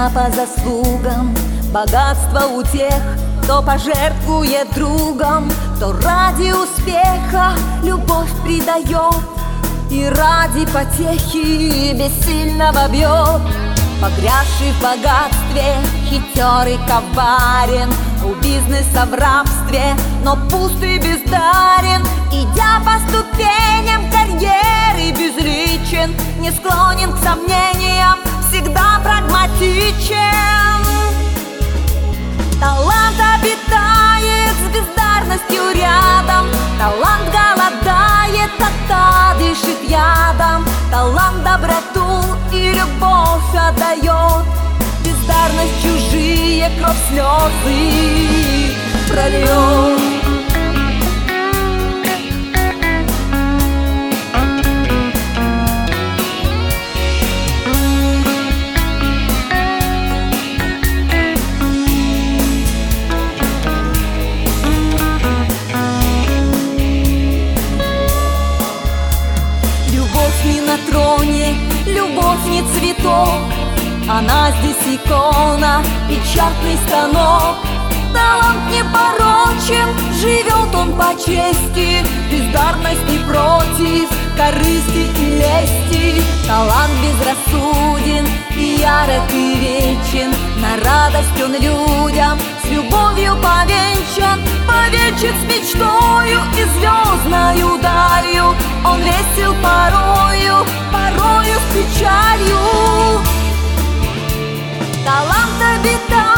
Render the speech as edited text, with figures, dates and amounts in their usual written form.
всегда по заслугам. Богатство у тех, кто пожертвует другом, кто ради успеха любовь предает и ради потехи бессильного бьет. Погрязший в богатстве, хитер и коварен, у бизнеса в рабстве, но пуст и бездарен. Идя по ступеням карьеры безличен, не склонен к сомнениям, всегда прагматичен. Талант обитает с бездарностью рядом, талант голодает, а дышит ядом. Талант доброту и любовь отдает, бездарность чужие кровь слезы прольет. Не на троне, любовь не цветок, она здесь икона, печатный станок. Талант не порочен, живет он по чести, бездарность не против корысти и лести. Талант безрассуден и ярок и вечен, на радость он людям с любовью повенчан. Повенчан с мечтою и звездною далью, он весел порою, порою с печалью. Талант обитает